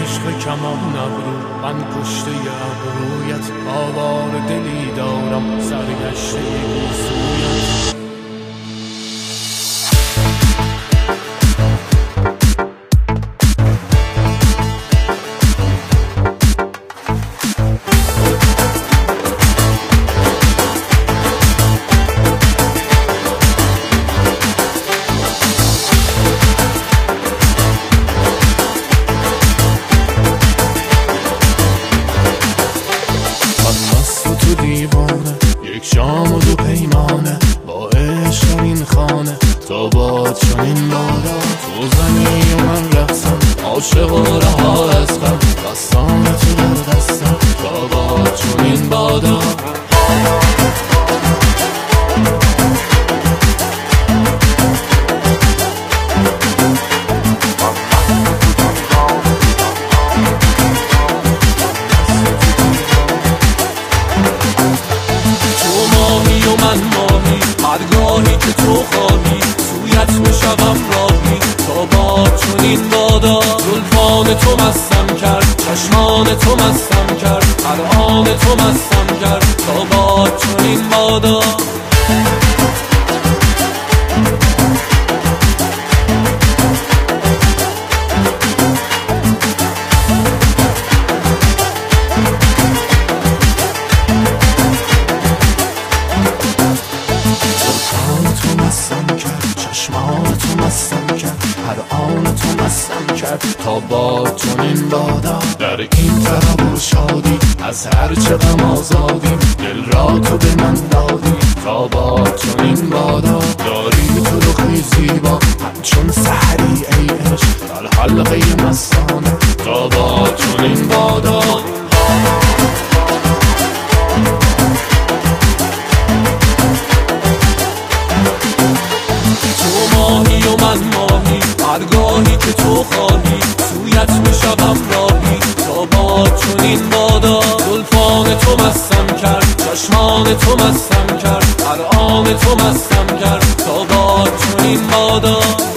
عشق کمان ابرو، من کشته ابرویت، آوار دلی دارم سرگشته گیسویت. یک شام و 2 پیمانه با عشق در این خانه، تا باد چنین بادا تو زنی و من رقصم، عاشق و رها از غم، دستان تو در دستم، تا باد چنین بادا. من ماهی هرگاهی که تو خواهی، سویت میشوم راهی، تا باد چنین بادا. زلفان تو مستم کرد، چشمان تو مستم کرد، هر آن تو مستم کرد، تا باد چنین بادا. چشمان تو مستم کرد، هر آن تو مستم کرد، تا باد چنین بادا. در این طرب و شادی از هر چه غم آزادیم، دل را تو به من دادی، تا باد چنین بادا. داری تو رخی زیبا همچون سحری ای عشق، در حلقه مستانه، تا باد چنین بادا. ماهی و من ماهی هرگاهی که تو خواهی، سویت میشوم راهی، تا باد چنین بادا. زلفان تو مستم کرد، چشمان تو مستم کرد، هر آن تو مستم کرد، تا باد چنین بادا.